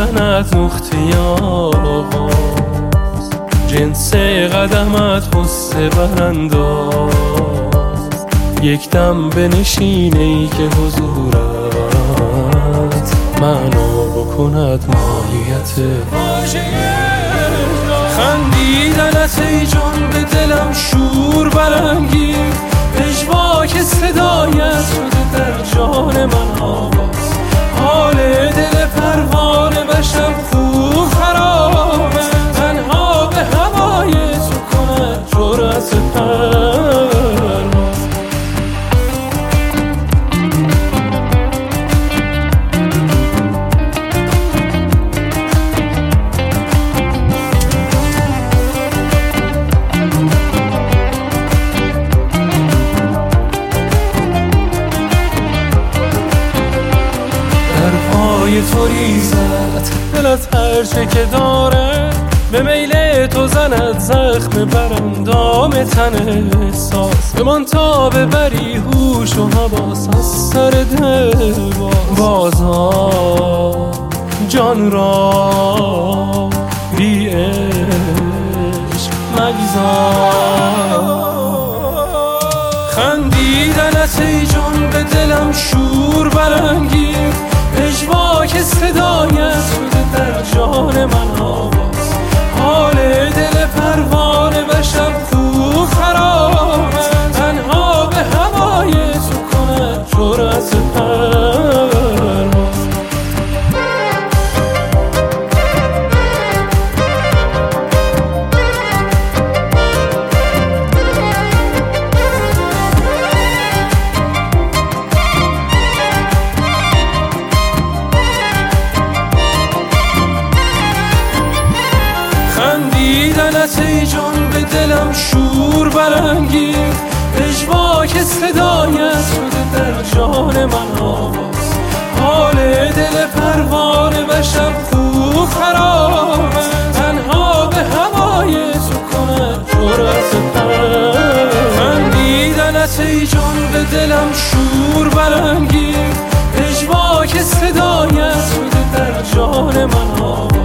تنت نقطه آغاز، جنس قدمت غصه برانداز، یک دم بنشین ای که حضورت معنا بکند ماهیت خندیدنت ای جان به دلم شور برانگیز، پژواک صدایت شده در جان من آواز، حال دل پروانه و شب خوب خرابه، تنها به هوای تو کند جرأت پرواز. تو ریزد دلت هرچه که داره، به میل تو زند زخم براندام تن احساس، بمان تا ببری هوش و حواس از سر دل بازا جان را بی عشق مگذار. خندیدنت ای جان به دلم شور برانگیز، پژواک صدایت شده در جان من آواز، حال دل پروانه و شب خوب خرابه، تنها به هوای تو کند جرأت پرواز. خندیدنت ای جان به دلم شور برانگیز، پژواک صدایت شده در جان من آواز، حال دل پروانه و شب خوب خرابه، تنها به هوای تو کند جرأت پرواز. خندیدنت ای جان به دلم شور برانگیز، پژواک صدایت شده در جان من آواز،